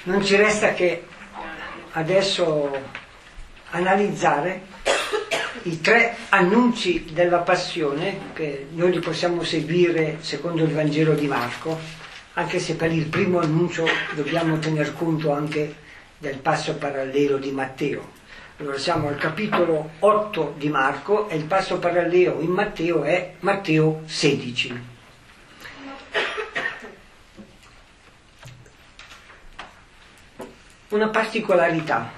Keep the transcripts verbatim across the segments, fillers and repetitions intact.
non ci resta che adesso analizzare i tre annunci della passione, che noi li possiamo seguire secondo il Vangelo di Marco, anche se per il primo annuncio dobbiamo tener conto anche del passo parallelo di Matteo. Allora siamo al capitolo otto di Marco e il passo parallelo in Matteo è Matteo sedici. Una particolarità.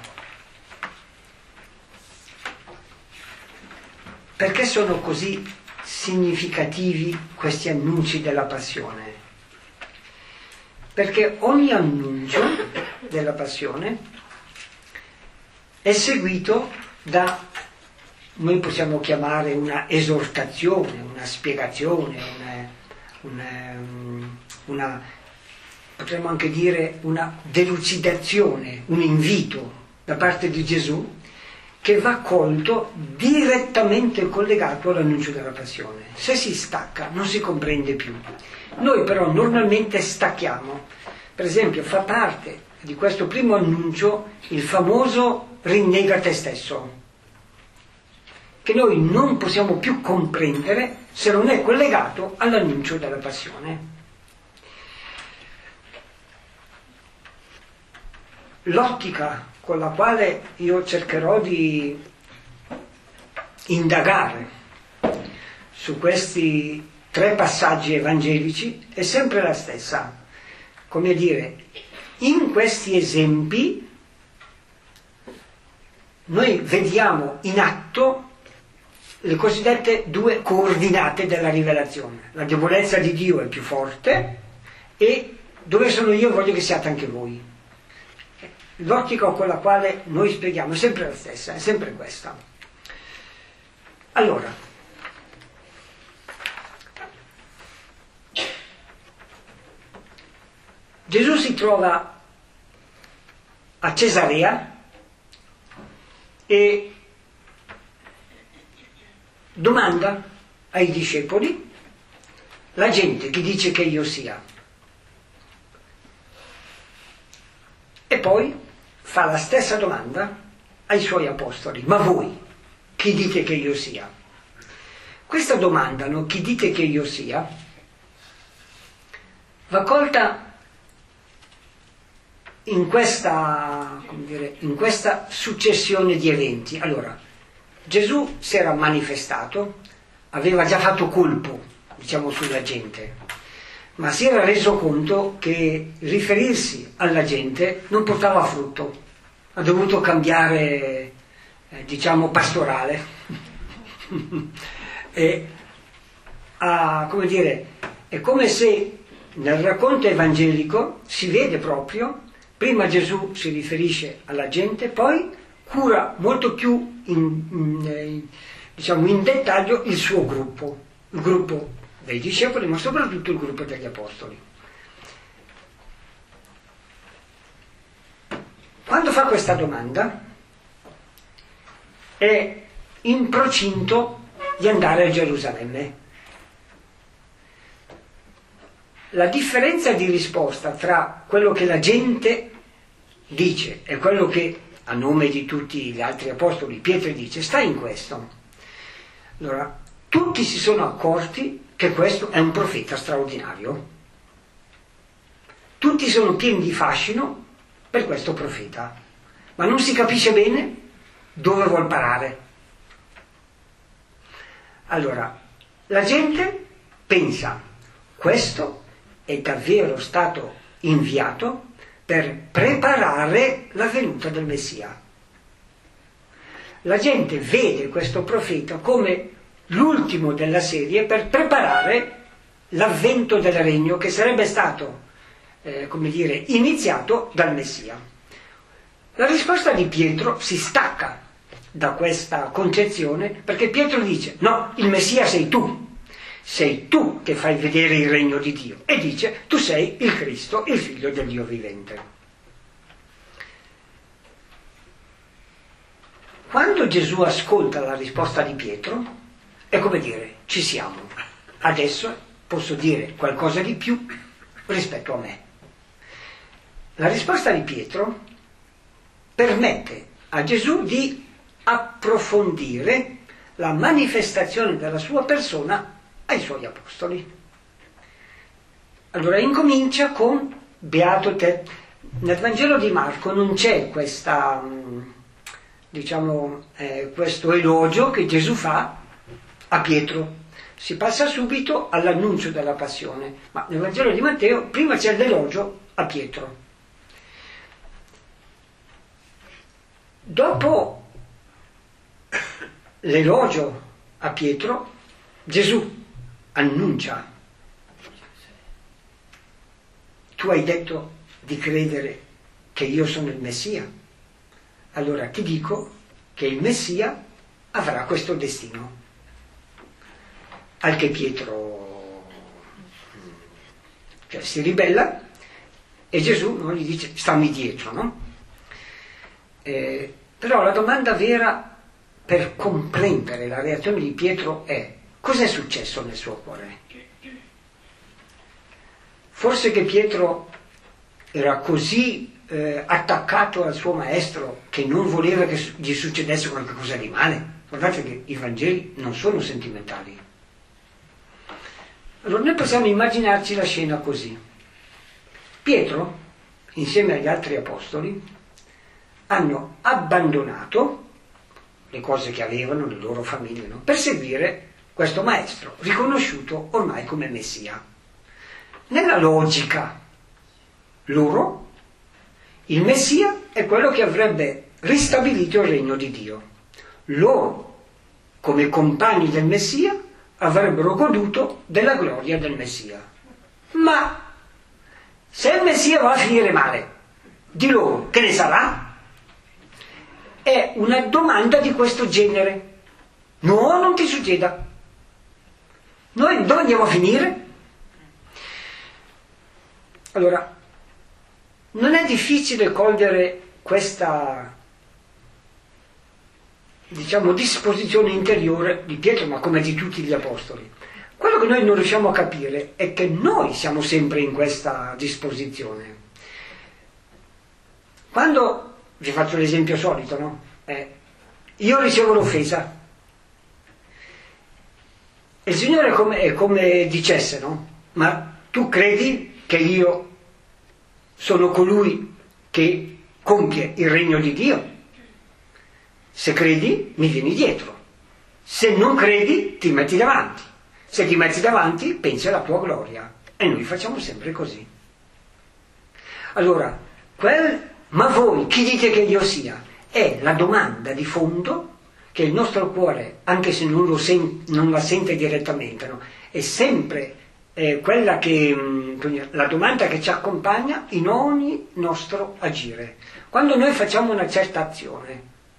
Perché sono così significativi questi annunci della passione? Perché ogni annuncio della passione è seguito da, noi possiamo chiamare una esortazione, una spiegazione, una, una, una potremmo anche dire una delucidazione, un invito da parte di Gesù che va colto direttamente collegato all'annuncio della passione. Se si stacca non si comprende più. Noi però normalmente stacchiamo. Per esempio fa parte di questo primo annuncio il famoso rinnega te stesso, che noi non possiamo più comprendere se non è collegato all'annuncio della passione. L'ottica con la quale io cercherò di indagare su questi tre passaggi evangelici è sempre la stessa. Come dire, in questi esempi noi vediamo in atto le cosiddette due coordinate della rivelazione. La debolezza di Dio è più forte e dove sono io voglio che siate anche voi. L'ottica con la quale noi spieghiamo è sempre la stessa, è sempre questa. Allora, Gesù si trova a Cesarea e domanda ai discepoli: la gente chi dice che io sia? E poi fa la stessa domanda ai suoi apostoli: ma voi chi dite che io sia? Questa domanda, no, chi dite che io sia, va colta in questa, come dire, in questa successione di eventi. Allora, Gesù si era manifestato, aveva già fatto colpo, diciamo, sulla gente, ma si era reso conto che riferirsi alla gente non portava frutto, ha dovuto cambiare, eh, diciamo, pastorale. E, a, come dire, è come se nel racconto evangelico si vede proprio, prima Gesù si riferisce alla gente, poi cura molto più in, in, diciamo, in dettaglio il suo gruppo, il gruppo dei discepoli, ma soprattutto il gruppo degli apostoli. Quando fa questa domanda è in procinto di andare a Gerusalemme. La differenza di risposta tra quello che la gente dice e quello che a nome di tutti gli altri apostoli Pietro dice sta in questo. Allora, tutti si sono accorti che questo è un profeta straordinario. Tutti sono pieni di fascino per questo profeta, ma non si capisce bene dove vuol parare. Allora, la gente pensa: questo è davvero stato inviato per preparare la venuta del Messia. La gente vede questo profeta come l'ultimo della serie per preparare l'avvento del regno che sarebbe stato, eh, come dire, iniziato dal Messia. La risposta di Pietro si stacca da questa concezione, perché Pietro dice: no, il Messia sei tu, sei tu che fai vedere il regno di Dio, e dice: tu sei il Cristo, il figlio del Dio vivente. Quando Gesù ascolta la risposta di Pietro, è come dire: ci siamo, adesso posso dire qualcosa di più rispetto a me. la risposta di Pietro permette a Gesù di approfondire la manifestazione della sua persona ai suoi apostoli. Allora incomincia con beato te. Nel Vangelo di Marco non c'è questa, diciamo, eh, questo elogio che Gesù fa a Pietro. Si passa subito all'annuncio della passione, ma nel Vangelo di Matteo prima c'è l'elogio a Pietro. Dopo l'elogio a Pietro, Gesù annuncia: tu hai detto di credere che io sono il Messia, allora ti dico che il Messia avrà questo destino. Al che Pietro cioè, si ribella e Gesù non gli dice stammi dietro, no? Eh, però la domanda vera per comprendere la reazione di Pietro è: cos'è successo nel suo cuore? Forse che Pietro era così eh, attaccato al suo maestro che non voleva che gli succedesse qualcosa di male. Guardate che i Vangeli non sono sentimentali. Allora noi possiamo immaginarci la scena così. Pietro, insieme agli altri apostoli, hanno abbandonato le cose che avevano, le loro famiglie, no? Per seguire questo maestro, riconosciuto ormai come Messia. Nella logica loro, il Messia è quello che avrebbe ristabilito il regno di Dio. Loro, come compagni del Messia, avrebbero goduto della gloria del Messia. Ma se il Messia va a finire male, di loro che ne sarà? È una domanda di questo genere. No, non ti succeda. Noi dove andiamo a finire? Allora, non è difficile cogliere questa, diciamo, disposizione interiore di Pietro, ma come di tutti gli apostoli. Quello che noi non riusciamo a capire è che noi siamo sempre in questa disposizione. Quando, vi faccio l'esempio solito, no? Eh, io ricevo l'offesa e il Signore è come, è come dicesse, no? Ma tu credi che io sono colui che compie il regno di Dio? Se credi, mi vieni dietro. Se non credi, ti metti davanti. Se ti metti davanti, pensi alla tua gloria. E noi facciamo sempre così. Allora, quel ma voi chi dite che io sia? È la domanda di fondo che il nostro cuore, anche se non, lo sen- non la sente direttamente, no? È sempre eh, quella che, mh, la domanda che ci accompagna in ogni nostro agire. Quando noi facciamo una certa azione,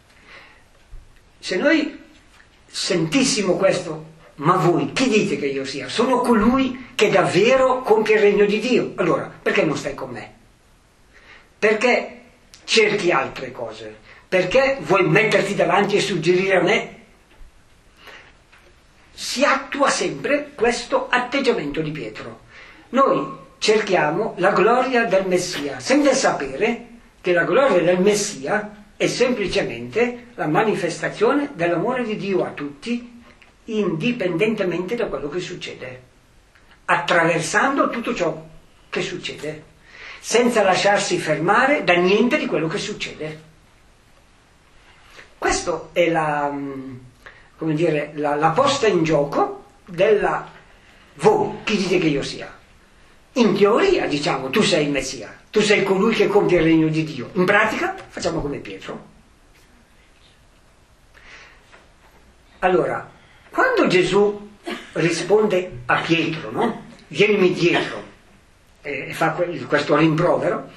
se noi sentissimo questo, ma voi chi dite che io sia? Sono colui che davvero compie il regno di Dio. Allora, perché non stai con me? Perché cerchi altre cose? Perché vuoi metterti davanti e suggerire a me? Si attua sempre questo atteggiamento di Pietro. Noi cerchiamo la gloria del Messia, senza sapere che la gloria del Messia è semplicemente la manifestazione dell'amore di Dio a tutti, indipendentemente da quello che succede, attraversando tutto ciò che succede, senza lasciarsi fermare da niente di quello che succede. Questa è la, come dire, la, la posta in gioco della voi, chi dite che io sia? In teoria diciamo tu sei il Messia, tu sei colui che compie il regno di Dio. In pratica facciamo come Pietro. Allora, quando Gesù risponde a Pietro, no? Vienimi dietro, e fa questo rimprovero,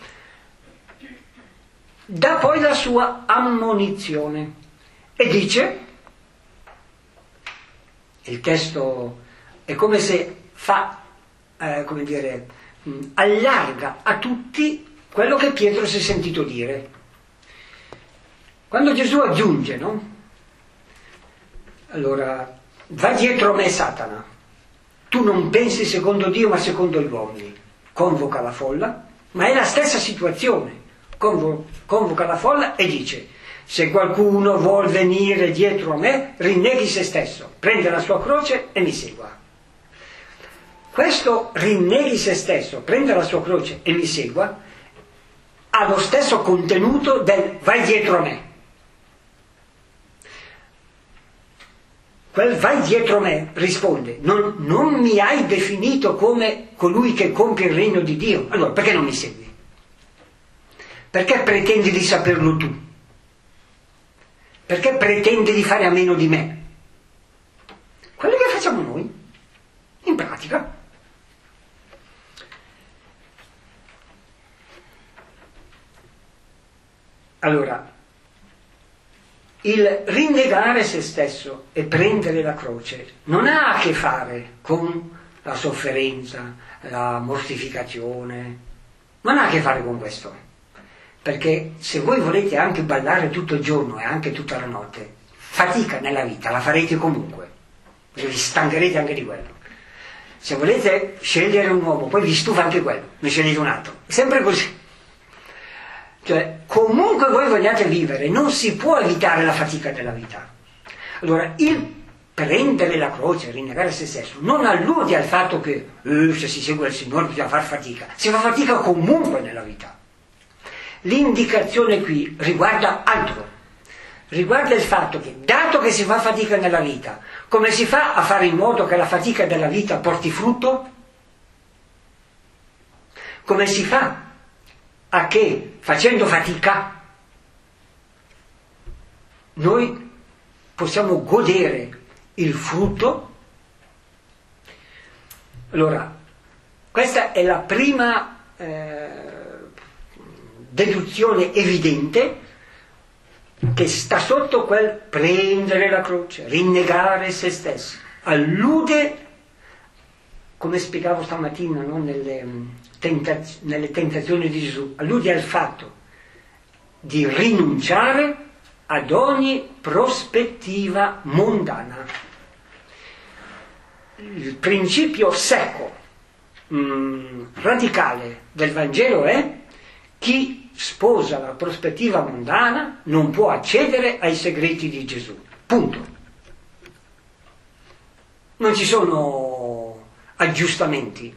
dà poi la sua ammonizione e dice, il testo è come se fa, eh, come dire, mh, allarga a tutti quello che Pietro si è sentito dire. Quando Gesù aggiunge, no? Allora, va dietro a me Satana, tu non pensi secondo Dio ma secondo gli uomini. Convoca la folla, ma è la stessa situazione. Convo- convoca la folla e dice: se qualcuno vuol venire dietro a me, rinneghi se stesso, prende la sua croce e mi segua. Questo rinneghi se stesso, prende la sua croce e mi segua, ha lo stesso contenuto del vai dietro a me. Quel vai dietro a me risponde: non, non mi hai definito come colui che compie il regno di Dio, allora perché non mi segui? Perché pretendi di saperlo tu? Perché pretendi di fare a meno di me? Quello che facciamo noi, in pratica. Allora, il rinnegare se stesso e prendere la croce non ha a che fare con la sofferenza, la mortificazione, non ha a che fare con questo. Perché se voi volete anche ballare tutto il giorno e anche tutta la notte, fatica nella vita la farete comunque, vi stancherete anche di quello. Se volete scegliere un uomo, poi vi stufa anche quello, ne scegliete un altro, è sempre così. Cioè, comunque voi vogliate vivere, non si può evitare la fatica della vita. Allora, il prendere la croce, rinnegare se stesso, non allude al fatto che eh, se si segue il Signore bisogna far fatica, si fa fatica comunque nella vita. L'indicazione qui riguarda altro, riguarda il fatto che, dato che si fa fatica nella vita, come si fa a fare in modo che la fatica della vita porti frutto? Come si fa a che, facendo fatica, noi possiamo godere il frutto? Allora, questa è la prima eh, deduzione evidente che sta sotto quel prendere la croce, rinnegare se stessi. Allude, come spiegavo stamattina, no, nelle, tentaz- nelle tentazioni di Gesù, allude al fatto di rinunciare ad ogni prospettiva mondana. Il principio secco, mh, radicale del Vangelo è: chi sposa la prospettiva mondana non può accedere ai segreti di Gesù. Punto. Non ci sono aggiustamenti.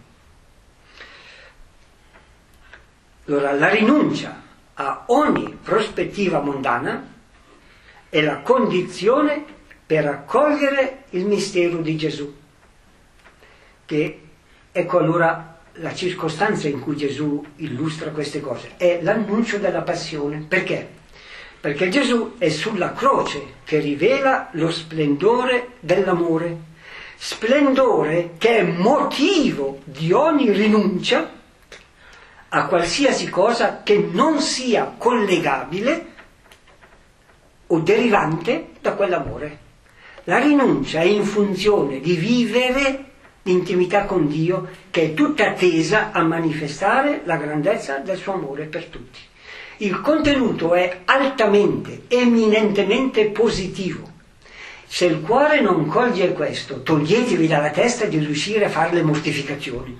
Allora, la rinuncia a ogni prospettiva mondana è la condizione per accogliere il mistero di Gesù. Che, ecco allora la circostanza in cui Gesù illustra queste cose, è l'annuncio della passione. Perché? Perché Gesù è sulla croce che rivela lo splendore dell'amore, splendore che è motivo di ogni rinuncia a qualsiasi cosa che non sia collegabile o derivante da quell'amore. La rinuncia è in funzione di vivere l'intimità con Dio, che è tutta tesa a manifestare la grandezza del suo amore per tutti. Il contenuto è altamente, eminentemente positivo. Se il cuore non coglie questo, toglietevi dalla testa di riuscire a fare le mortificazioni.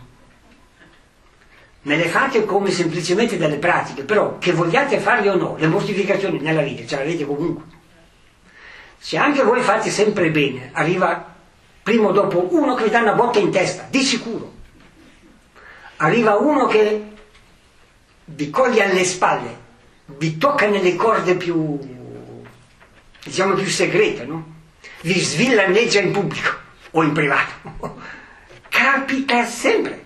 Me le fate come semplicemente delle pratiche, però che vogliate farle o no, le mortificazioni nella vita ce le avete comunque. Se anche voi fate sempre bene, arriva prima o dopo uno che vi dà una botta in testa, di sicuro. Arriva uno che vi coglie alle spalle, vi tocca nelle corde più, diciamo, più segrete, no? Vi svillaneggia in pubblico o in privato. Capita sempre.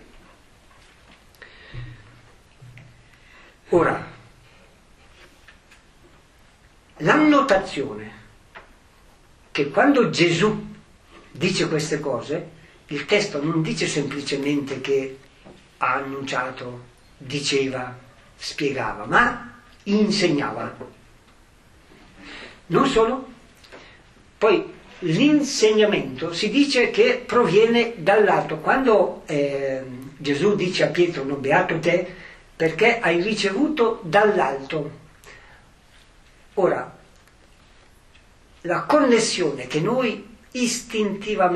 Ora, l'annotazione che quando Gesù dice queste cose, il testo non dice semplicemente che ha annunciato, diceva, spiegava, ma insegnava. Non solo, poi l'insegnamento si dice che proviene dall'alto. Quando eh, Gesù dice a Pietro: non beato te, perché hai ricevuto dall'alto. Ora, la connessione che noi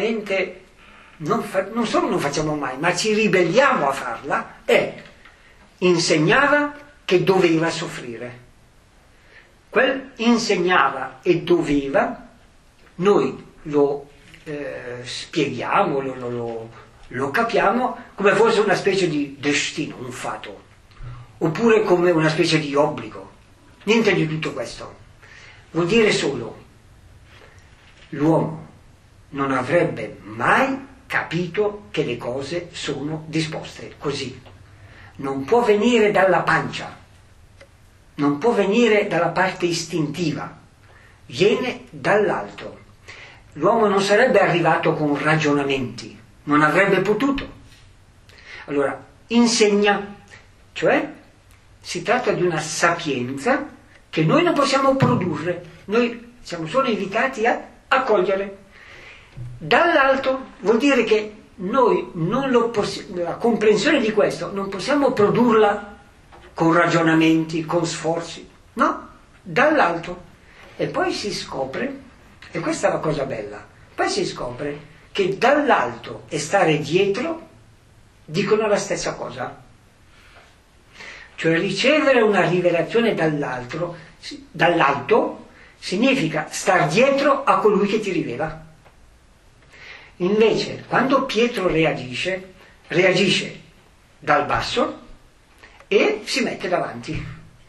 istintivamente non, fa, non solo non facciamo mai, ma ci ribelliamo a farla, è insegnava che doveva soffrire. Quel insegnava e doveva, noi lo eh, spieghiamo, lo, lo, lo, lo capiamo come fosse una specie di destino, un fato, oppure come una specie di obbligo. Niente di tutto questo. Vuol dire solo, l'uomo non avrebbe mai capito che le cose sono disposte così. Non può venire dalla pancia, non può venire dalla parte istintiva, viene dall'alto. L'uomo non sarebbe arrivato con ragionamenti, non avrebbe potuto. Allora, insegna, cioè si tratta di una sapienza che noi non possiamo produrre, noi siamo solo invitati a accogliere. Dall'alto vuol dire che noi non lo possiamo, la comprensione di questo non possiamo produrla con ragionamenti, con sforzi, no, dall'alto. E poi si scopre, e questa è la cosa bella, poi si scopre che dall'alto e stare dietro dicono la stessa cosa. Cioè ricevere una rivelazione dall'alto, dall'alto significa star dietro a colui che ti rivela. Invece, quando Pietro reagisce, reagisce dal basso e si mette davanti.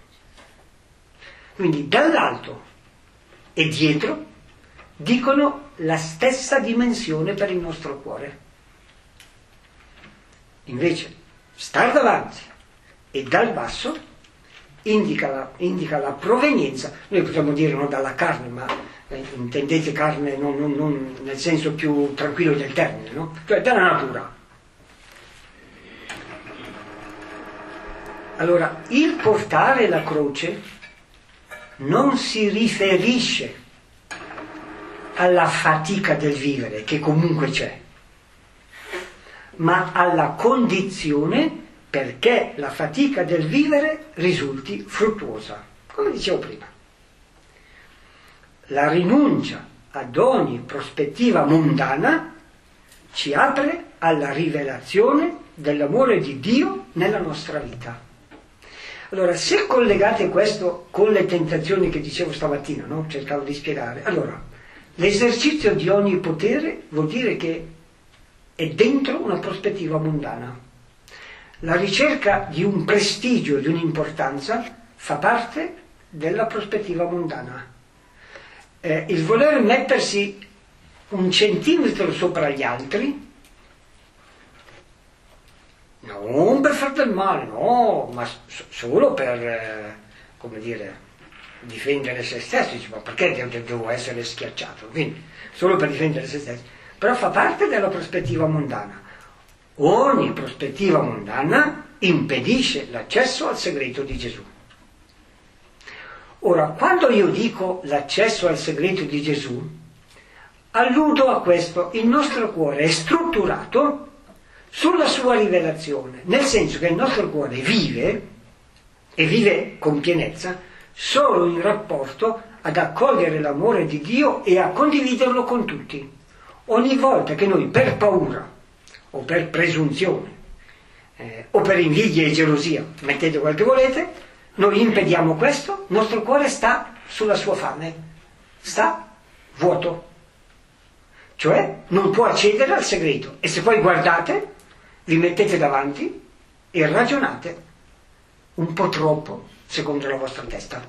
Quindi dall'alto e dietro dicono la stessa dimensione per il nostro cuore. Invece, star davanti e dal basso indica la, indica la provenienza, noi possiamo dire non dalla carne, ma eh, intendete carne non, non, non nel senso più tranquillo del termine, no? Cioè dalla natura. Allora, il portare la croce non si riferisce alla fatica del vivere, che comunque c'è, ma alla condizione perché la fatica del vivere risulti fruttuosa, come dicevo prima. La rinuncia ad ogni prospettiva mondana ci apre alla rivelazione dell'amore di Dio nella nostra vita. Allora, se collegate questo con le tentazioni che dicevo stamattina, no? Cercavo di spiegare, allora, l'esercizio di ogni potere vuol dire che è dentro una prospettiva mondana. La ricerca di un prestigio, di un'importanza, fa parte della prospettiva mondana. Eh, il voler mettersi un centimetro sopra gli altri, non per far del male, no, ma solo per, eh, come dire, difendere se stessi, dice, ma perché devo essere schiacciato? Quindi, solo per difendere se stessi. Però fa parte della prospettiva mondana. Ogni prospettiva mondana impedisce l'accesso al segreto di Gesù. Ora, quando io dico l'accesso al segreto di Gesù, alludo a questo: il nostro cuore è strutturato sulla sua rivelazione, nel senso che il nostro cuore vive, e vive con pienezza, solo in rapporto ad accogliere l'amore di Dio e a condividerlo con tutti. Ogni volta che noi per paura o per presunzione eh, o per invidia e gelosia, mettete quel che volete, noi impediamo questo, il nostro cuore sta sulla sua fame, sta vuoto, cioè non può accedere al segreto. E se poi guardate, vi mettete davanti e ragionate un po' troppo secondo la vostra testa.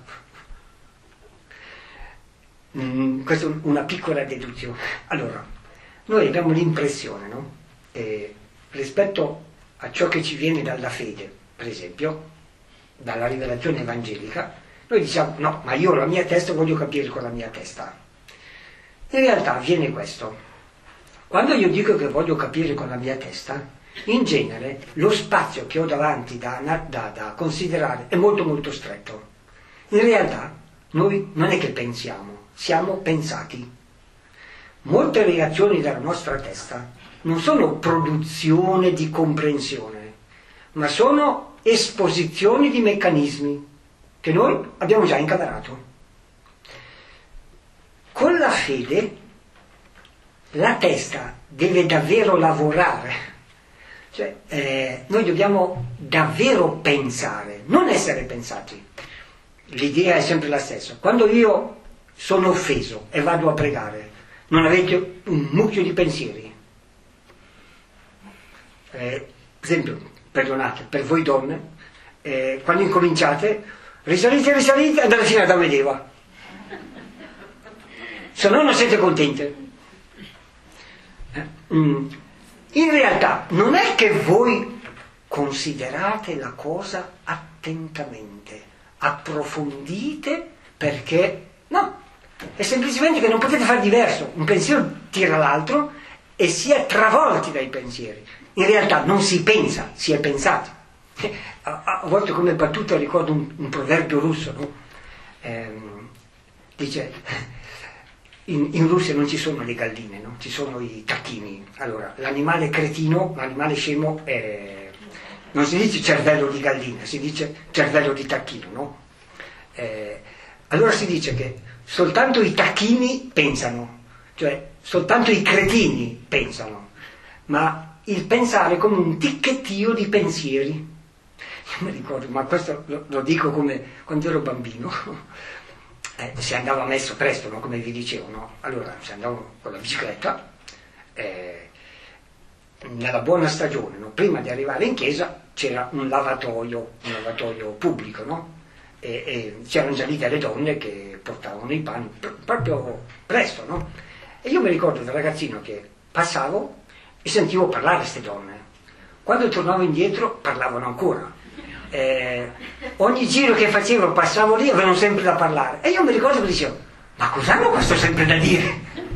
Mm, questa è una piccola deduzione. Allora, noi abbiamo l'impressione, no? Eh, rispetto a ciò che ci viene dalla fede, per esempio, dalla rivelazione evangelica, noi diciamo, no, ma io la mia testa voglio capire con la mia testa. In realtà avviene questo: quando io dico che voglio capire con la mia testa, in genere lo spazio che ho davanti da, da, da considerare è molto molto stretto. In realtà noi non è che pensiamo, siamo pensati. Molte reazioni della nostra testa non sono produzione di comprensione, ma sono esposizioni di meccanismi che noi abbiamo già incamerato. Con la fede la testa deve davvero lavorare Cioè, eh, noi dobbiamo davvero pensare, non essere pensati. L'idea è sempre la stessa. Quando io sono offeso e vado a pregare, non avete un mucchio di pensieri. Eh, per esempio, perdonate, per voi donne, eh, quando incominciate, risalite, risalite, andate fino ad Adamo ed Eva. Se no non siete contente. Eh, mm. In realtà non è che voi considerate la cosa attentamente, approfondite, perché no, è semplicemente che non potete fare diverso, un pensiero tira l'altro e si è travolti dai pensieri. In realtà non si pensa, si è pensati. A, a volte come battuta ricordo un, un proverbio russo, no? Ehm, dice in, in Russia non ci sono le galline, no? Ci sono i tacchini. Allora, l'animale cretino, l'animale scemo è, non si dice cervello di gallina, si dice cervello di tacchino, no? Eh, allora si dice che soltanto i tacchini pensano, cioè soltanto i cretini pensano, ma il pensare è come un ticchettio di pensieri. Io mi ricordo, ma questo lo, lo dico come quando ero bambino, eh, si andava messo presto, no? Come vi dicevo, no? Allora si andava con la bicicletta, eh, nella buona stagione, no? Prima di arrivare in chiesa c'era un lavatoio, un lavatoio pubblico, no? E, e c'erano già lì delle donne che portavano i panni pr- proprio presto, no? E io mi ricordo da ragazzino che passavo e sentivo parlare queste donne. Quando tornavo indietro parlavano ancora. Eh, ogni giro che facevo passavo lì, avevano sempre da parlare. E io mi ricordo che dicevo, ma cos'hanno questo sempre da dire?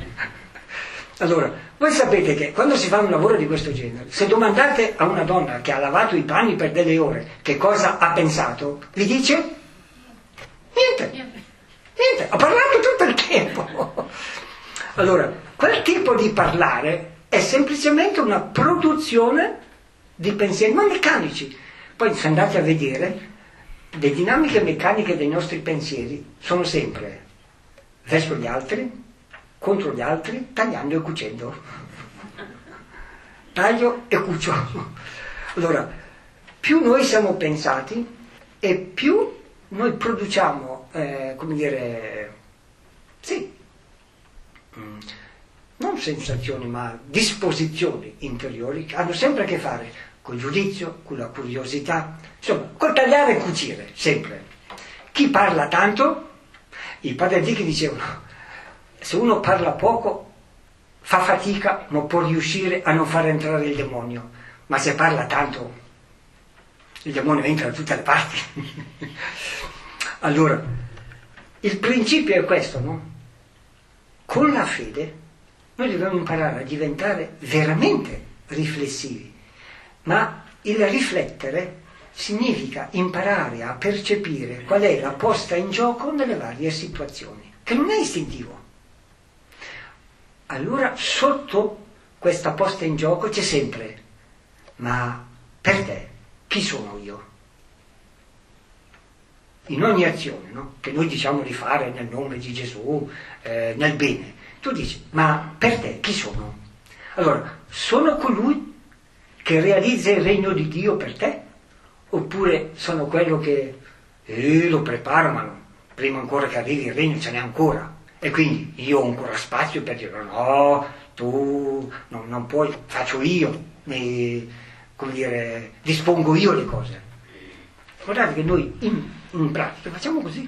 Allora, voi sapete che quando si fa un lavoro di questo genere, se domandate a una donna che ha lavato i panni per delle ore che cosa ha pensato, vi dice niente, niente, ha parlato tutto il tempo. Allora, quel tipo di parlare è semplicemente una produzione di pensieri, ma meccanici. Poi se andate a vedere, le dinamiche meccaniche dei nostri pensieri sono sempre verso gli altri, contro gli altri, tagliando e cucendo. Taglio e cucio. Allora, più noi siamo pensati e più noi produciamo, eh, come dire, sì, mm, non sensazioni, ma disposizioni interiori che hanno sempre a che fare col giudizio, con la curiosità, insomma, col tagliare e cucire, sempre. Chi parla tanto, i padri antichi dicevano, se uno parla poco fa fatica, ma può riuscire a non far entrare il demonio, ma se parla tanto il demonio entra da tutte le parti. Allora, il principio è questo, no? Con la fede noi dobbiamo imparare a diventare veramente riflessivi, ma il riflettere significa imparare a percepire qual è la posta in gioco nelle varie situazioni, che non è istintivo. Allora sotto questa posta in gioco c'è sempre, ma per te chi sono io? In ogni azione, no? Che noi diciamo di fare nel nome di Gesù, eh, nel bene, tu dici, ma per te chi sono? Allora, sono colui che realizza il regno di Dio per te? Oppure sono quello che eh, lo prepara, ma no, prima ancora che arrivi il regno ce n'è ancora? E quindi io ho ancora spazio per dire no, tu no, non puoi, faccio io, mi, come dire, dispongo io le cose. Guardate che noi in, in pratica facciamo così.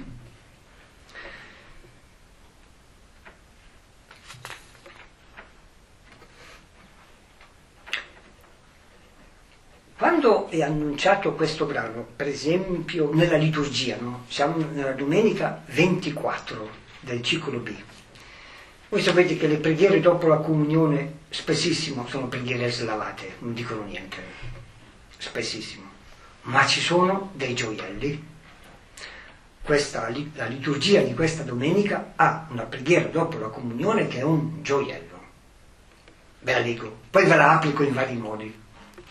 Quando è annunciato questo brano, per esempio nella liturgia, no? Siamo nella domenica ventiquattro del ciclo B. Voi sapete che le preghiere dopo la comunione spessissimo sono preghiere slavate, non dicono niente, spessissimo. Ma ci sono dei gioielli. Questa, la liturgia di questa domenica ha una preghiera dopo la comunione che è un gioiello. Ve la dico, poi ve la applico in vari modi.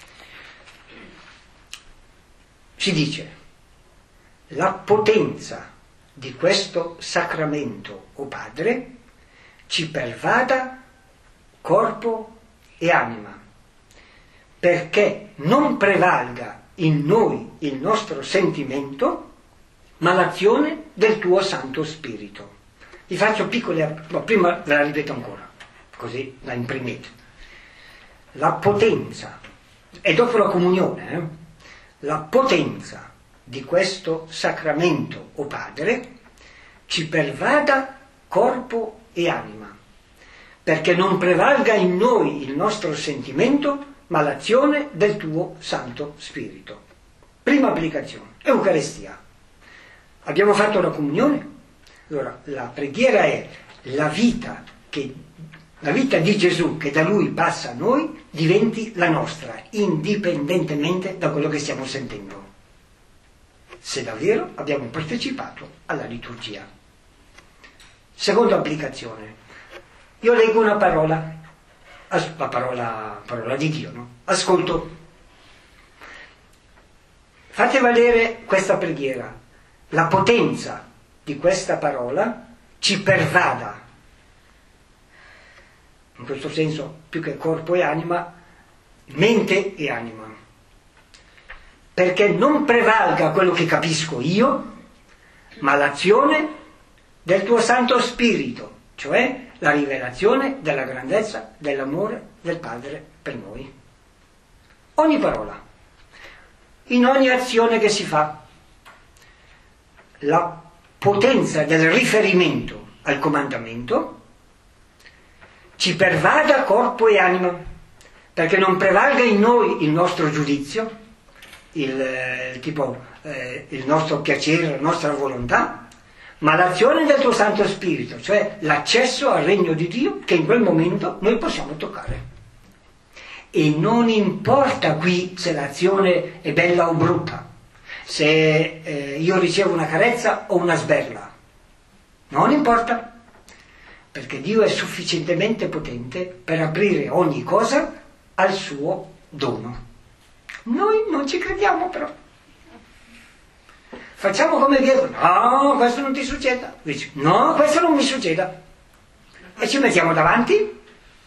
Si dice, la potenza di questo sacramento, o Padre, ci pervada corpo e anima, perché non prevalga in noi il nostro sentimento, ma l'azione del tuo Santo Spirito. Vi faccio piccole, no, prima ve la ripeto ancora, così la imprimete. La potenza, e dopo la comunione, eh, la potenza di questo sacramento, o Padre, ci pervada corpo e anima, perché non prevalga in noi il nostro sentimento, ma l'azione del tuo Santo Spirito. Prima applicazione, Eucaristia. Abbiamo fatto la comunione? Allora, la preghiera è la vita, che, la vita di Gesù che da Lui passa a noi, diventi la nostra, indipendentemente da quello che stiamo sentendo, se davvero abbiamo partecipato alla liturgia. Seconda applicazione. Io leggo una parola, la parola, parola di Dio, no? Ascolto. Fate valere questa preghiera. La potenza di questa parola ci pervada. In questo senso, più che corpo e anima, mente e anima. Perché non prevalga quello che capisco io, ma l'azione del tuo Santo Spirito, cioè la rivelazione della grandezza dell'amore del Padre per noi. Ogni parola, in ogni azione che si fa, la potenza del riferimento al comandamento ci pervada corpo e anima, perché non prevalga in noi il nostro giudizio, il, eh, tipo, eh, il nostro piacere, la nostra volontà, ma l'azione del tuo Santo Spirito, cioè l'accesso al regno di Dio che in quel momento noi possiamo toccare. E non importa qui se l'azione è bella o brutta, se eh, io ricevo una carezza o una sberla, non importa, perché Dio è sufficientemente potente per aprire ogni cosa al suo dono. Noi non ci crediamo però. Facciamo come Dio, no, questo non ti succeda, dice, no, questo non mi succeda, e ci mettiamo davanti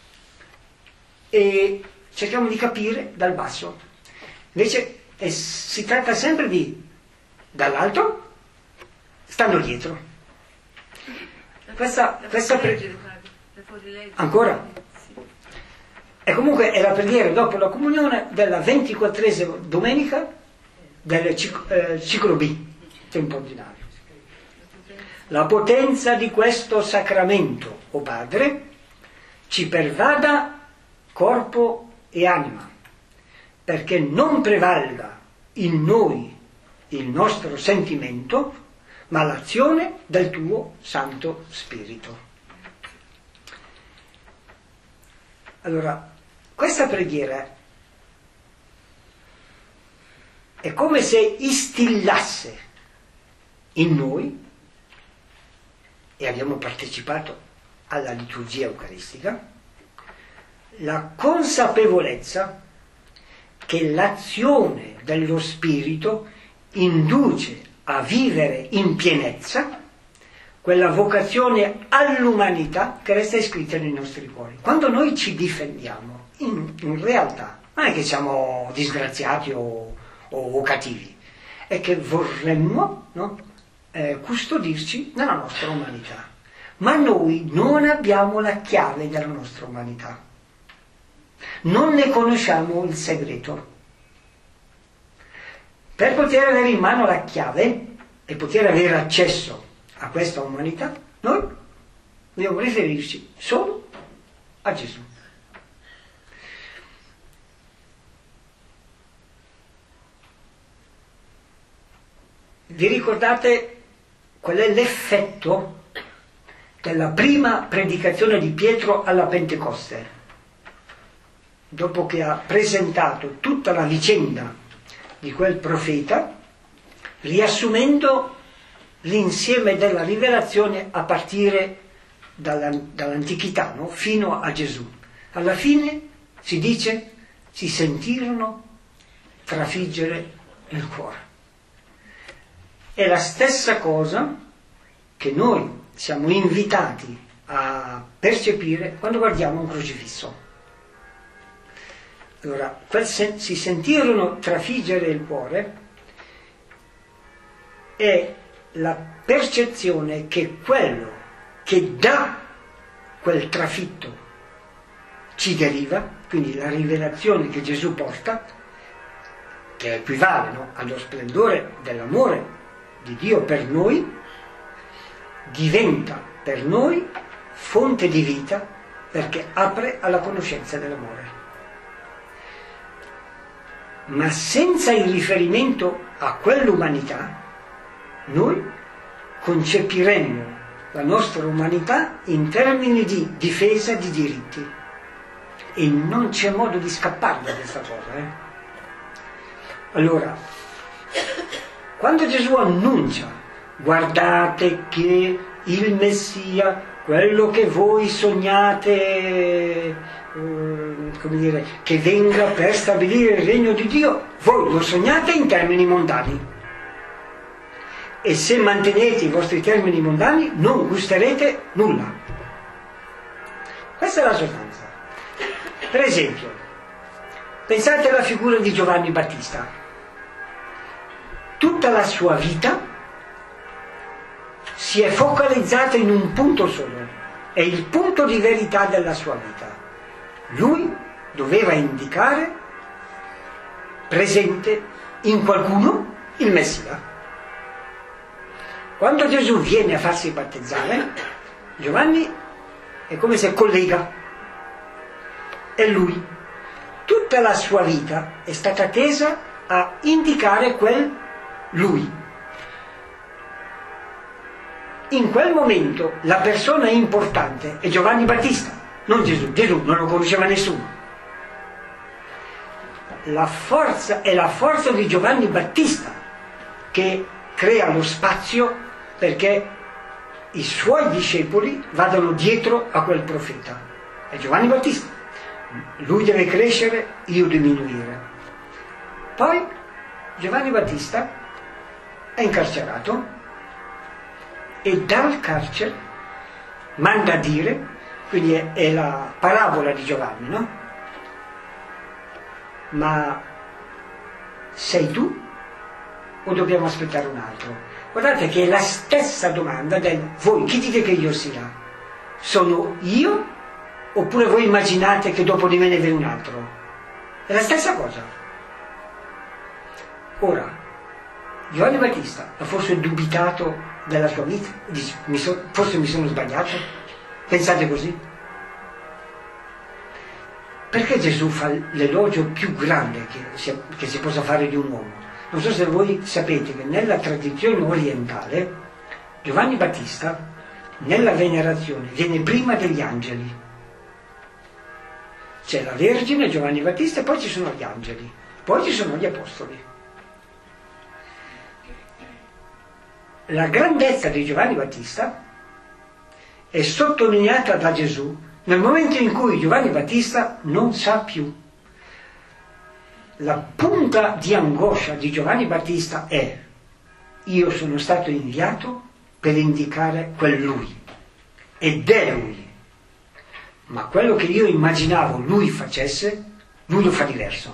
e cerchiamo di capire dal basso. Invece eh, si tratta sempre di dall'alto, stando dietro. Questa, questa pre... ancora? E comunque è la preghiera dopo la comunione della ventiquattresima domenica del ciclo, eh, ciclo B, tempo ordinario. La potenza di questo sacramento, o Padre, ci pervada corpo e anima, perché non prevalga in noi il nostro sentimento, ma l'azione del tuo Santo Spirito. Allora, questa preghiera è come se instillasse in noi, e abbiamo partecipato alla liturgia eucaristica, la consapevolezza che l'azione dello Spirito induce a vivere in pienezza quella vocazione all'umanità che resta iscritta nei nostri cuori. Quando noi ci difendiamo, in, in realtà, non è che siamo disgraziati o, o, o cattivi, è che vorremmo, no, eh, custodirci nella nostra umanità. Ma noi non abbiamo la chiave della nostra umanità. Non ne conosciamo il segreto. Per poter avere in mano la chiave e poter avere accesso a questa umanità, noi dobbiamo riferirci solo a Gesù. Vi ricordate qual è l'effetto della prima predicazione di Pietro alla Pentecoste? Dopo che ha presentato tutta la vicenda di quel profeta, riassumendo l'insieme della rivelazione a partire dalla, dall'antichità, no? Fino a Gesù. Alla fine si dice, si sentirono trafiggere il cuore. È la stessa cosa che noi siamo invitati a percepire quando guardiamo un crocifisso. Allora, quel sen- si sentirono trafiggere il cuore è la percezione che quello che da quel trafitto ci deriva, quindi la rivelazione che Gesù porta, che equivale, no, allo splendore dell'amore di Dio per noi, diventa per noi fonte di vita perché apre alla conoscenza dell'amore. Ma senza il riferimento a quell'umanità, noi concepiremmo la nostra umanità in termini di difesa di diritti e non c'è modo di scappare da questa cosa. Eh? Allora, quando Gesù annuncia, guardate che il Messia, quello che voi sognate, eh, come dire, che venga per stabilire il regno di Dio, voi lo sognate in termini mondani. E se mantenete i vostri termini mondani non gusterete nulla. Questa è la sostanza. Per esempio, pensate alla figura di Giovanni Battista. Tutta la sua vita si è focalizzata in un punto solo, è il punto di verità della sua vita. Lui doveva indicare presente in qualcuno il Messia. Quando Gesù viene a farsi battezzare, Giovanni è come se collega, è lui. Tutta la sua vita è stata tesa a indicare quel lui. In quel momento la persona importante è Giovanni Battista, non Gesù. Gesù non lo conosceva nessuno. La forza è la forza di Giovanni Battista che crea lo spazio perché i suoi discepoli vadano dietro a quel profeta. È Giovanni Battista. Lui deve crescere, io diminuire. Poi Giovanni Battista è incarcerato e dal carcere manda a dire, quindi è, è la parabola di Giovanni, no? Ma sei tu o dobbiamo aspettare un altro? Guardate che è la stessa domanda del voi chi dite che io sia? Sono io oppure voi immaginate che dopo di me ne viene un altro? È la stessa cosa. Ora, Giovanni Battista ha forse dubitato della sua vita? Dice, mi so, forse mi sono sbagliato? Pensate così? Perché Gesù fa l'elogio più grande che si, che si possa fare di un uomo? Non so se voi sapete che nella tradizione orientale Giovanni Battista nella venerazione viene prima degli angeli. C'è la Vergine, Giovanni Battista e poi ci sono gli angeli, poi ci sono gli apostoli. La grandezza di Giovanni Battista è sottolineata da Gesù nel momento in cui Giovanni Battista non sa più. La punta di angoscia di Giovanni Battista è: io sono stato inviato per indicare quel lui, ed è lui, ma quello che io immaginavo lui facesse, lui lo fa diverso.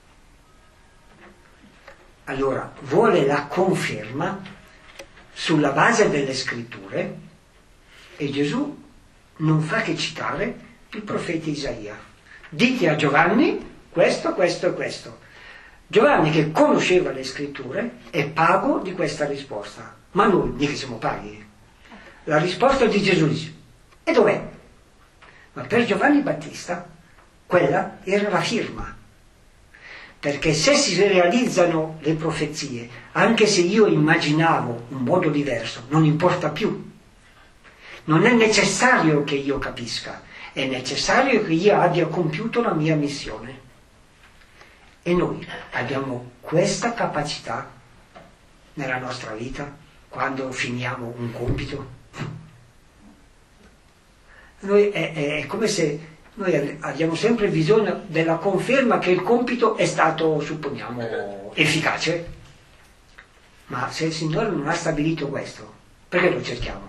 Allora vuole la conferma sulla base delle scritture e Gesù non fa che citare il profeta Isaia. Dite a Giovanni questo, questo e questo. Giovanni, che conosceva le scritture, è pago di questa risposta, ma noi mica siamo paghi. La risposta di Gesù dice: e dov'è? Ma per Giovanni Battista quella era la firma, perché se si realizzano le profezie, anche se io immaginavo un modo diverso, non importa più. Non è necessario che io capisca, è necessario che io abbia compiuto la mia missione. E noi abbiamo questa capacità nella nostra vita quando finiamo un compito. Noi è, è come se noi abbiamo sempre bisogno della conferma che il compito è stato, supponiamo, efficace. Ma se il Signore non ha stabilito questo, perché lo cerchiamo?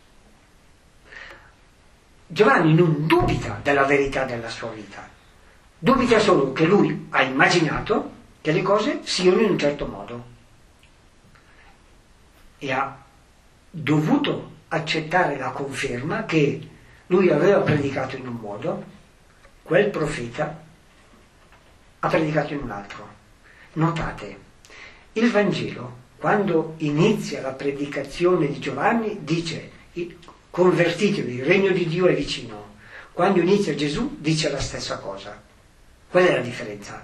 Giovanni non dubita della verità della sua vita, dubita solo che lui ha immaginato che le cose siano in un certo modo e ha dovuto accettare la conferma che lui aveva predicato in un modo, quel profeta ha predicato in un altro. Notate, il Vangelo, quando inizia la predicazione di Giovanni, dice convertitevi, il regno di Dio è vicino. Quando inizia Gesù dice la stessa cosa. Qual è la differenza?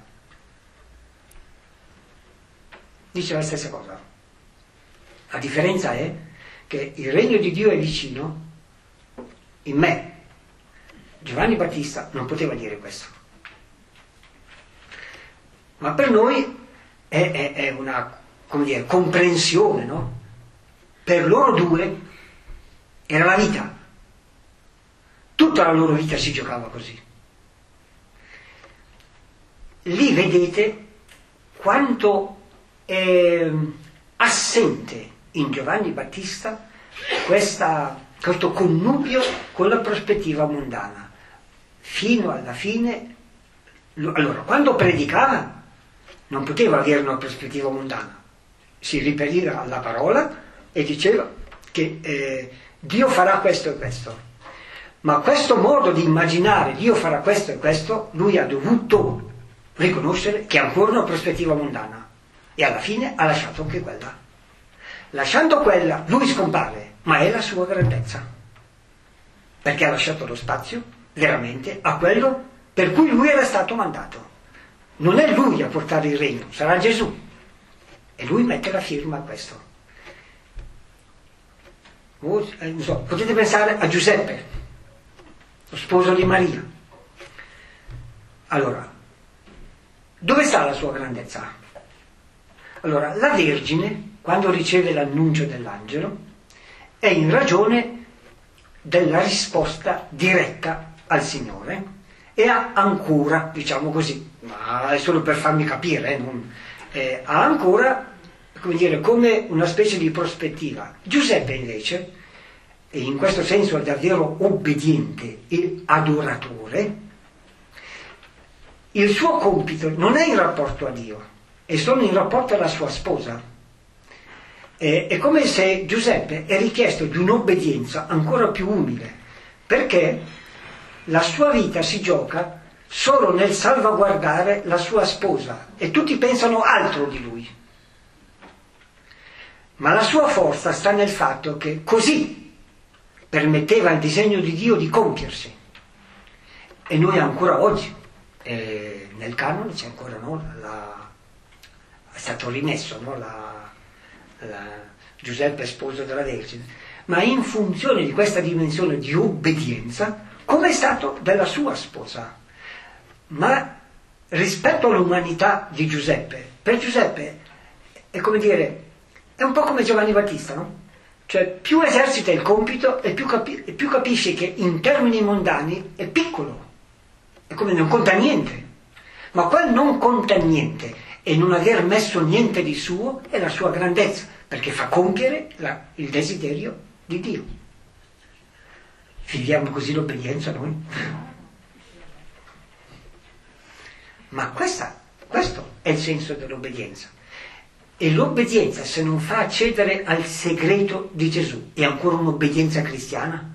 Dice la stessa cosa. La differenza è che il regno di Dio è vicino in me. Giovanni Battista non poteva dire questo. Ma per noi è, è, è una, come dire, comprensione, no? Per loro due era la vita. Tutta la loro vita si giocava così. Lì vedete quanto è assente in Giovanni Battista questa, questo connubio con la prospettiva mondana. Fino alla fine, allora, quando predicava non poteva avere una prospettiva mondana, si riferiva alla parola e diceva che eh, Dio farà questo e questo. Ma questo modo di immaginare Dio farà questo e questo, lui ha dovuto riconoscere che ha ancora una prospettiva mondana e alla fine ha lasciato anche quella. Lasciando quella, lui scompare, ma è la sua grandezza, perché ha lasciato lo spazio veramente a quello per cui lui era stato mandato. Non è lui a portare il regno, sarà Gesù, e lui mette la firma a questo. Oh, eh, non so, potete pensare a Giuseppe, lo sposo di Maria. Allora, dove sta la sua grandezza? Allora, la Vergine, quando riceve l'annuncio dell'angelo, è in ragione della risposta diretta al Signore e ha ancora, diciamo così, ma è solo per farmi capire, eh, non, eh, ha ancora, come dire, come una specie di prospettiva. Giuseppe invece, e in questo senso è davvero obbediente e adoratore, il suo compito non è in rapporto a Dio, è solo in rapporto alla sua sposa. È, è come se Giuseppe è richiesto di un'obbedienza ancora più umile, perché la sua vita si gioca solo nel salvaguardare la sua sposa e tutti pensano altro di lui. Ma la sua forza sta nel fatto che così permetteva al disegno di Dio di compiersi. E noi ancora oggi, eh, nel canone c'è ancora, no, la, è stato rimesso, no, la, la, Giuseppe sposo della Vergine, ma in funzione di questa dimensione di obbedienza, come è stato della sua sposa. Ma rispetto all'umanità di Giuseppe, per Giuseppe è come dire, è un po' come Giovanni Battista, no? Cioè più esercita il compito e più, capi- e più capisce che in termini mondani è piccolo, è come non conta niente. Ma quel non conta niente e non aver messo niente di suo è la sua grandezza, perché fa compiere la, il desiderio di Dio. Filiamo così l'obbedienza noi? Ma questa, questo è il senso dell'obbedienza. E l'obbedienza, se non fa accedere al segreto di Gesù, è ancora un'obbedienza cristiana?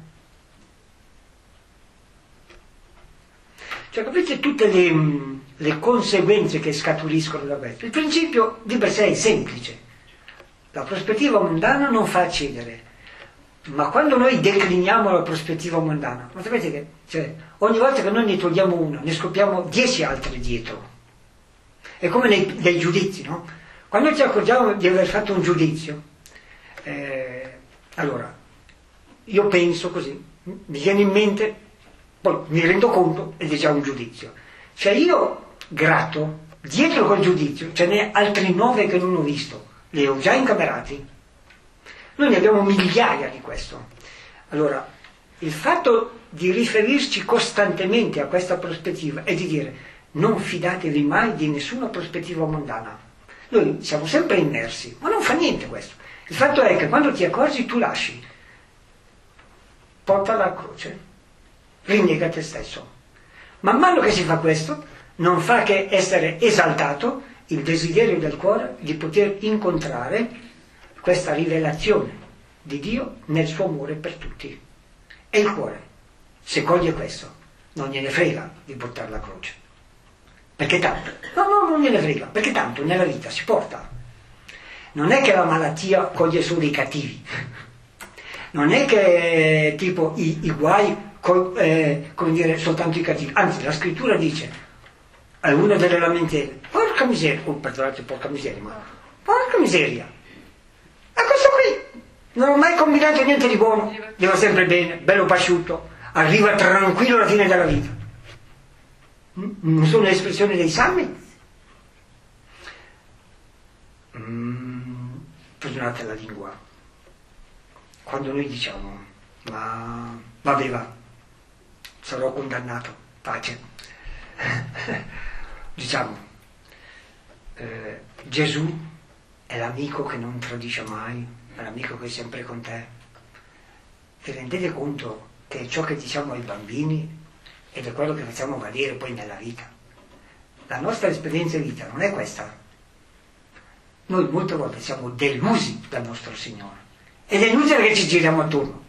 Cioè, capite tutte le, le conseguenze che scaturiscono da questo? Il principio di per sé è semplice. La prospettiva mondana non fa accedere. Ma quando noi decliniamo la prospettiva mondana, ma sapete che, cioè, ogni volta che noi ne togliamo una, ne scopriamo dieci altre dietro. È come nei, nei giudizi, no? Quando ci accorgiamo di aver fatto un giudizio, eh, allora, io penso così, mi viene in mente, poi mi rendo conto ed è già un giudizio. Cioè io gratto, dietro quel giudizio, ce n'è altri nove che non ho visto, li ho già incamerati. Noi ne abbiamo migliaia di questo. Allora, il fatto di riferirci costantemente a questa prospettiva è di dire non fidatevi mai di nessuna prospettiva mondana. Noi siamo sempre immersi, ma non fa niente questo. Il fatto è che quando ti accorgi tu lasci, porta alla croce, rinnega te stesso. Man mano che si fa questo, non fa che essere esaltato il desiderio del cuore di poter incontrare questa rivelazione di Dio nel suo amore per tutti. E il cuore, se coglie questo, non gliene frega di portare la croce. Perché tanto? No, no, non gliene frega, perché tanto nella vita si porta. Non è che la malattia coglie solo i cattivi. Non è che tipo i, i guai, co, eh, come dire, soltanto i cattivi. Anzi, la scrittura dice, è una delle lamentele, porca miseria, oh, perdonate, porca miseria, ma porca miseria. E questo qui non ho mai combinato niente di buono, gli va sempre bene, bello pasciutto, arriva tranquillo alla fine della vita. Non sono le espressioni dei salmi? Mm, perdonate la lingua. Quando noi diciamo, ma vabbè va, sarò condannato, pace. Diciamo, eh, Gesù è l'amico che non tradisce mai, è l'amico che è sempre con te. Vi rendete conto che è ciò che diciamo ai bambini ed è quello che facciamo valere poi nella vita? La nostra esperienza di vita non è questa. Noi molte volte siamo delusi dal nostro Signore ed è inutile che ci giriamo attorno.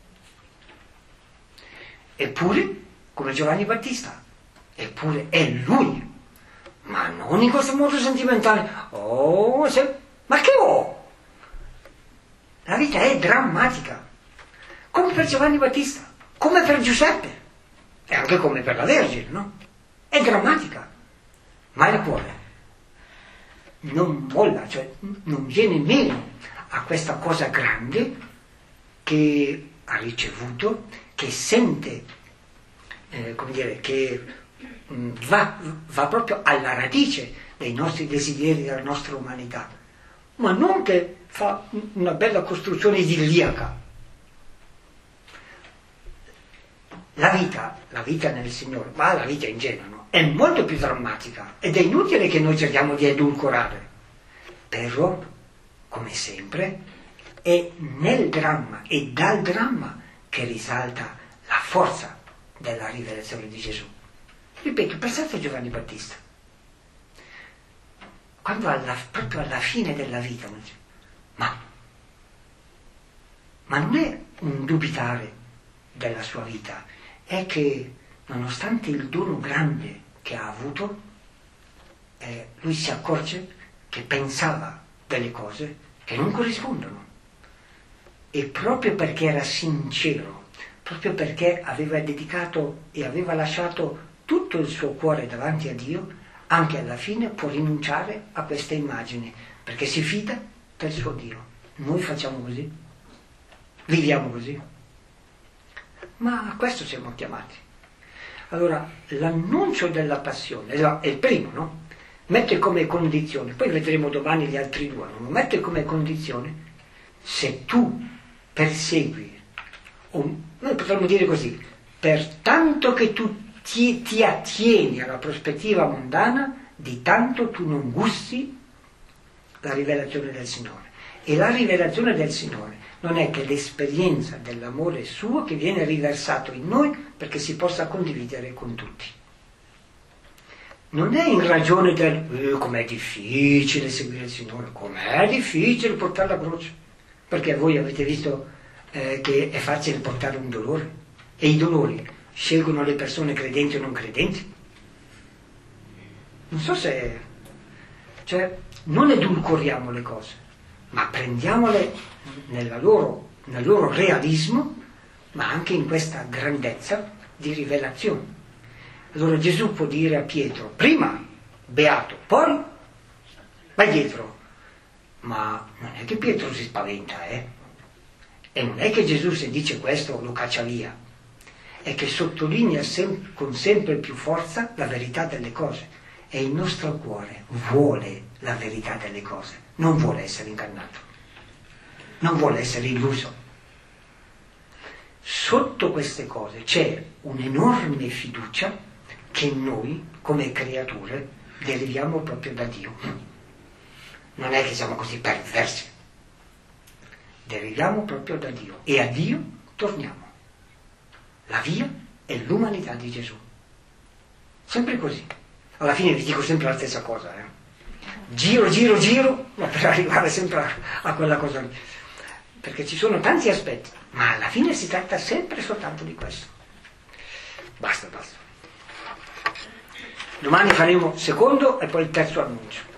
Eppure, come Giovanni Battista, eppure è Lui, ma non in questo modo sentimentale. Oh, se... ma che ho? La vita è drammatica, come per Giovanni Battista, come per Giuseppe, e anche come per la Vergine, no? È drammatica, ma il cuore non molla, cioè non viene meno a questa cosa grande che ha ricevuto, che sente, eh, come dire, che mh, va, va proprio alla radice dei nostri desideri, della nostra umanità, ma non che fa una bella costruzione idilliaca. La vita, la vita nel Signore, ma la vita in genere, no? È molto più drammatica ed è inutile che noi cerchiamo di edulcorare. Però, come sempre, è nel dramma e dal dramma che risalta la forza della rivelazione di Gesù. Ripeto, pensate a Giovanni Battista. Quando alla, proprio alla fine della vita, ma, ma non è un dubitare della sua vita, è che nonostante il dono grande che ha avuto, eh, lui si accorge che pensava delle cose che non corrispondono. E proprio perché era sincero, proprio perché aveva dedicato e aveva lasciato tutto il suo cuore davanti a Dio, anche alla fine può rinunciare a queste immagini, perché si fida del suo Dio. Noi facciamo così? Viviamo così? Ma a questo siamo chiamati. Allora, l'annuncio della passione è il primo, no? Mette come condizione, poi vedremo domani gli altri due, no? Mette come condizione, se tu persegui, o noi potremmo dire così, per tanto che tu ti, ti attieni alla prospettiva mondana, di tanto tu non gusti la rivelazione del Signore. E la rivelazione del Signore non è che l'esperienza dell'amore suo che viene riversato in noi perché si possa condividere con tutti. Non è in ragione del eh, com'è difficile seguire il Signore, com'è difficile portare la croce, perché voi avete visto eh, che è facile portare un dolore e i dolori scelgono le persone credenti o non credenti. Non so se, cioè, non edulcoriamo le cose, ma prendiamole nella loro, nel loro realismo, ma anche in questa grandezza di rivelazione. Allora Gesù può dire a Pietro, prima beato, poi vai dietro. Ma non è che Pietro si spaventa, eh? E non è che Gesù se dice questo lo caccia via, è che sottolinea sem- con sempre più forza la verità delle cose. E il nostro cuore vuole la verità delle cose, non vuole essere ingannato, non vuole essere illuso. Sotto queste cose c'è un'enorme fiducia che noi, come creature, deriviamo proprio da Dio. Non è che siamo così perversi, deriviamo proprio da Dio e a Dio torniamo. La via è l'umanità di Gesù, sempre così. Alla fine vi dico sempre la stessa cosa, eh. Giro, giro, giro, ma per arrivare sempre a, a quella cosa lì. Perché ci sono tanti aspetti, ma alla fine si tratta sempre soltanto di questo. Basta, basta. Domani faremo il secondo e poi il terzo annuncio.